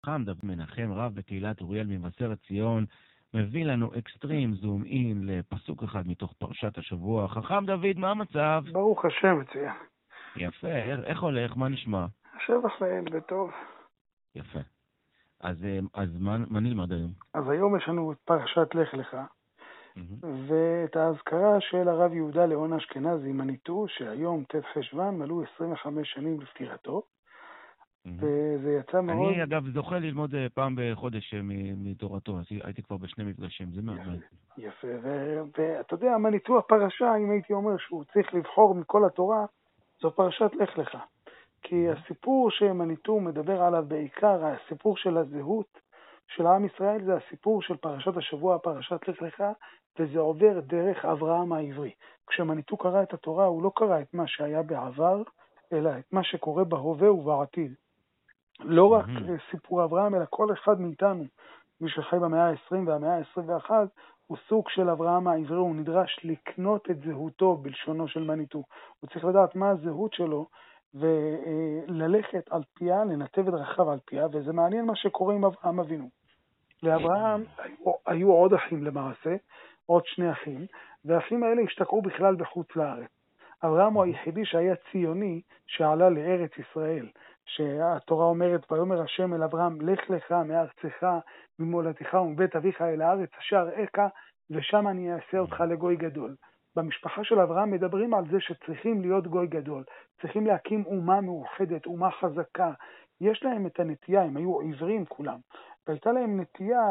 חכם דוד מנחם, רב בקהילת אוריאל ממבשרת ציון, מביא לנו אקסטרים זום אין לפסוק אחד מתוך פרשת השבוע. חכם דוד, מה המצב? ברוך השם, מצוין. יפה, איך הולך? מה נשמע? שבח לאל בטוב. יפה. אז מה נלמד היום? אז היום יש לנו את פרשת לך לך, ואת ההזכרה של הרב יהודה ליאון אשכנזי מניטו, שהיום ט' חשוון מלאו 25 שנים לפטירתו, וזה יצא מאוד... אני אגב זוכה ללמוד פעם בחודש מתורתו, הייתי כבר בשני מפגשים, זה מאוד מעניין. יפה, ואתה יודע, מניטו הפרשה, אם הייתי אומר שהוא צריך לבחור מכל התורה, זו פרשת לך לך. כי הסיפור שמניטו מדבר עליו בעיקר, הסיפור של הזהות של עם ישראל, זה הסיפור של פרשת השבוע, פרשת לך לך, וזה עובר דרך אברהם העברי. כשמניטו קרא את התורה, הוא לא קרא את מה שהיה בעבר, אלא את מה שקורה בהווה ובעתיד. לא רק סיפור אברהם, אלא כל אחד מאיתנו, מי שחי במאה ה-20 והמאה ה-21, הוא סוג של אברהם העברי, הוא נדרש לקנות את זהותו בלשונו של מניטו. הוא צריך לדעת מה הזהות שלו, וללכת על פיה, לנתב את דרכיו על פיה, וזה מעניין מה שקורה עם אברהם אבינו. לאברהם היו עוד אחים למעשה, עוד שני אחים, והאחים האלה השתקעו בכלל בחוץ לארץ. אברהם הוא היחידי שהיה ציוני שעלה לארץ ישראל, שהתורה אומרת, ויאמר השם אל אברהם, לך לך מארצך, ממולדתך ומבית אביך אל הארץ אשר אראך, ושם אני אעשה אותך לגוי גדול. במשפחה של אברהם מדברים על זה שצריכים להיות גוי גדול, צריכים להקים אומה מאוחדת, אומה חזקה. יש להם את הנטייה, הם היו עברים כולם, והייתה להם נטייה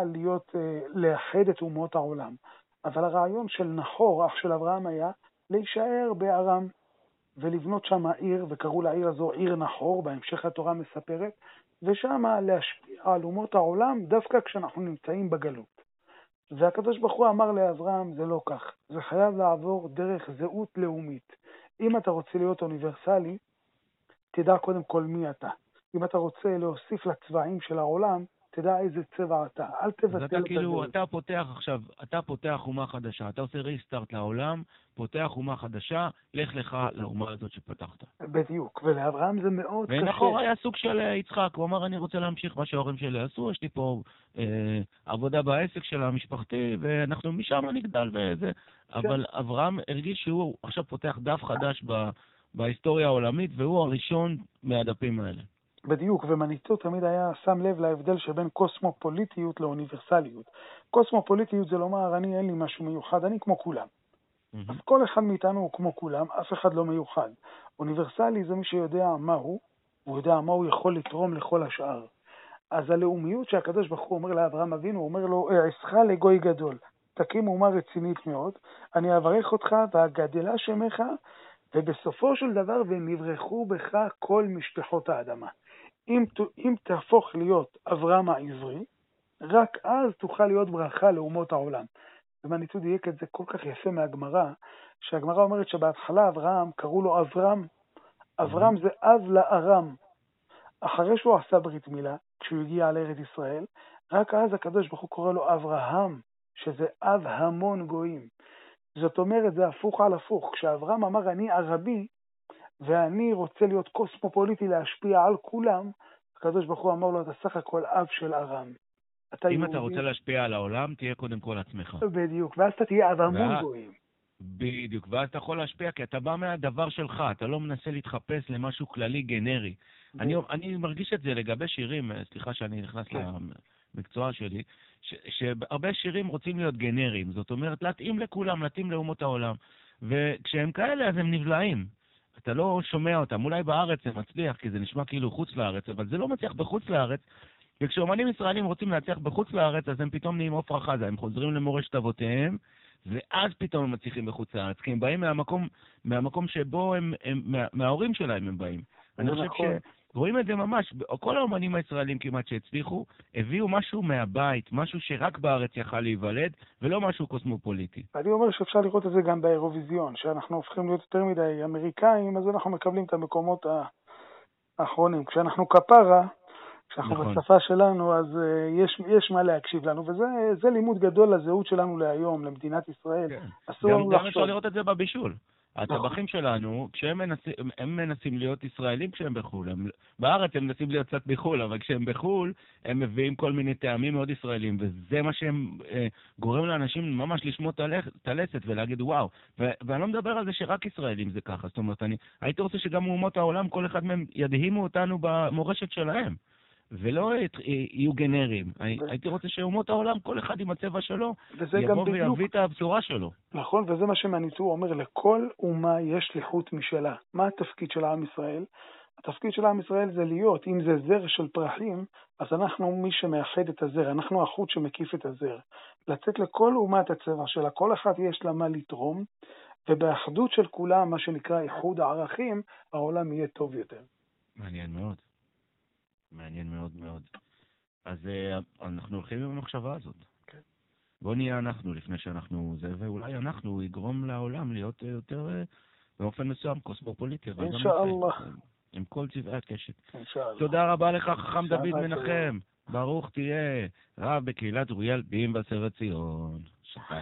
לאחד את אומות העולם. אבל הרעיון של נחור, אח של אברהם, היה להישאר בארם ולבנות שם עיר, וקראו לעיר הזו עיר נחור, בהמשך התורה מספרת, ושם להשפיע על אומות העולם דווקא כשאנחנו נמצאים בגלות. והקדוש ברוך הוא אמר לאברהם, זה לא כך, זה חייב לעבור דרך זהות לאומית. אם אתה רוצה להיות אוניברסלי, תדע קודם כל מי אתה. אם אתה רוצה להוסיף לצבעים של העולם, תדע איזה צבע אתה, אל תבטל את הזהות. כאילו, אתה פותח עכשיו, אתה פותח אומה חדשה, אתה עושה ריסטארט לעולם, פותח אומה חדשה, לך לך לאומה הזאת שפתחת. בדיוק, ולאברהם זה מאוד קשה. ונחור היה סוג של יצחק, הוא אמר, אני רוצה להמשיך מה שההורים שלי עשו, יש לי פה עבודה בעסק של המשפחתי, ואנחנו משם נגדל וזה. אבל אברהם הרגיש שהוא עכשיו פותח דף חדש בהיסטוריה העולמית, והוא הראשון מהדפים האלה. בדיוק, ומניטו תמיד היה שם לב להבדל שבין קוסמופוליטיות לאוניברסליות. קוסמופוליטיות זה לומר, אני אין לי משהו מיוחד, אני כמו כולם. אז כל אחד מאיתנו הוא כמו כולם, אף אחד לא מיוחד. אוניברסלי זה מי שיודע מה הוא יודע מה הוא יכול לתרום לכל השאר. אז הלאומיות שהקדוש ברוך הוא אומר לאברהם אבינו, הוא אומר לו, אעשך לגוי גדול, תקים אומה רצינית מאוד, אני אברך אותך ואגדלה שמך, ובסופו של דבר והם יברחו בך כל משפחות האדמה. אם תהפוך להיות אברהם העברי, רק אז תוכל להיות ברכה לאומות העולם. ומניטו דייק את זה כל כך יפה מהגמרא, שהגמרא אומרת שבהתחלה אברהם קראו לו אברהם. אברהם זה אב לארם. אחרי שהוא עשה ברית מילה, כשהוא הגיע לארץ ישראל, רק אז הקדוש ברוך הוא קורא לו אברהם, שזה אב המון גויים. זאת אומרת, זה הפוך על הפוך. כשאברהם אמר אני ערבי, ואני רוצה להיות קוסמופוליטי להשפיע על כולם, הקדוש ברוך הוא אמר לו, אתה סך הכל אב של ארם. אם אתה רוצה להשפיע על העולם, תהיה קודם כל עצמך. בדיוק, ואז אתה תהיה אב המון גויים. בדיוק, ואז אתה יכול להשפיע, כי אתה בא מהדבר שלך, אתה לא מנסה להתחפש למשהו כללי גנרי. אני מרגיש את זה לגבי שירים, סליחה שאני נכנס למקצוע שלי, שהרבה שירים רוצים להיות גנריים, זאת אומרת, להתאים לכולם, להתאים לאומות העולם, וכשהם כאלה אז הם נבלעים. אתה לא שומע אותם, אולי בארץ זה מצליח, כי זה נשמע כאילו חוץ לארץ, אבל זה לא מצליח בחוץ לארץ, וכשאומנים ישראלים רוצים להצליח בחוץ לארץ, אז הם פתאום נהיים עפרה חזה, הם חוזרים למורשת אבותיהם, ואז פתאום הם מצליחים בחוץ לארץ, כי הם באים מהמקום שבו מההורים שלהם הם באים. אני חושב שרואים את זה ממש, כל האומנים הישראלים כמעט שהצליחו, הביאו משהו מהבית, משהו שרק בארץ יכל להיוולד, ולא משהו קוסמופוליטי. אני אומר שאפשר לראות את זה גם באירוויזיון, שאנחנו הופכים להיות יותר מדי אמריקאים, אז אנחנו מקבלים את המקומות האחרונים. כשאנחנו כפרה, כשאנחנו בשפה שלנו, אז יש מה להקשיב לנו, וזה לימוד גדול לזהות שלנו להיום, למדינת ישראל. גם אפשר לראות את זה בבישול. הטבחים שלנו, הם מנסים להיות ישראלים כשהם בחול. בארץ הם מנסים להיות קצת בחול, אבל כשהם בחול, הם מביאים כל מיני טעמים מאוד ישראלים, וזה מה שהם גורם לאנשים ממש לשמוע את הלסת ולהגיד וואו. ואני לא מדבר על זה שרק ישראלים זה ככה. זאת אומרת, אני הייתי רוצה שגם אומות העולם, כל אחד מהם ידהימו אותנו במורשת שלהם. ולא יהיו גנרים. הייתי רוצה שאומות העולם, כל אחד עם הצבע שלו, יבוא ויביא את הבשורה שלו. נכון, וזה מה שמניטו אומר, לכל אומה יש שליחות משלה. מה התפקיד של עם ישראל? התפקיד של עם ישראל זה להיות, אם זה זר של פרחים, אז אנחנו מי שמאחד את הזר, אנחנו החוט שמקיף את הזר. לצאת לכל אומת הצבע שלה, כל אחד יש לה מה לתרום, ובאחדות של כולם, מה שנקרא איחוד הערכים, העולם יהיה טוב יותר. מעניין מאוד. מעניין מאוד מאוד. אז אנחנו הולכים עם המחשבה הזאת. כן. בוא נהיה אנחנו לפני שאנחנו זה, ואולי אנחנו יגרום לעולם להיות יותר באופן מסוים קוסמופוליטי. אינשאללה. עם כל צבעי הקשת. אינשאללה. תודה רבה לך, חכם דוד מנחם. ברוך תהיה רב בקהילת אוריאל בי במבשרת ציון.